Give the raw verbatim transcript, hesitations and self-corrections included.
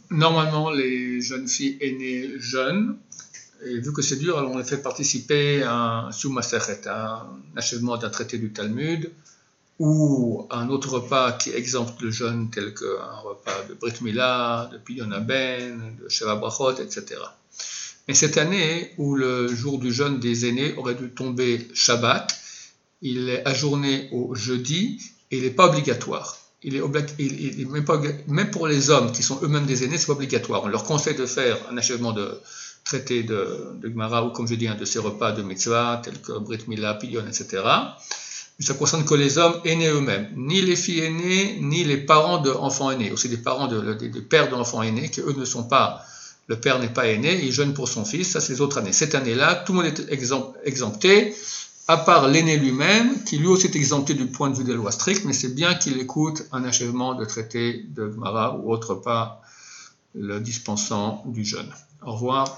normalement, les jeunes filles aînées jeûnent, et vu que c'est dur, alors on les fait participer à un Soumaceret, un achèvement d'un traité du Talmud, ou un autre repas qui exempte le jeûne, tel qu'un repas de Brit Mila, de Pidyon Haben, de Sheva Brachot, et cetera. Mais cette année, où le jour du jeûne des aînés aurait dû tomber Shabbat, il est ajourné au jeudi et il n'est pas obligatoire. Il est obli- il, il, il, même, pas, même pour les hommes qui sont eux-mêmes des aînés, c'est pas obligatoire. On leur conseille de faire un achèvement de traité de, de Gemara ou, comme je dis, un de ces repas de mitzvah tels que Brit Mila, Pidyon, et cetera. Mais ça ne concerne que les hommes aînés eux-mêmes, ni les filles aînées, ni les parents d'enfants aînés, aussi des parents, de, des, des pères d'enfants aînés, qui eux ne sont pas, le père n'est pas aîné, il jeûne pour son fils, ça c'est les autres années. Cette année-là, tout le monde est exempté, à part l'aîné lui-même, qui lui aussi est exempté du point de vue des lois strictes, mais c'est bien qu'il écoute un achèvement de traité de Gemara ou autre pas le dispensant du jeûne. Au revoir.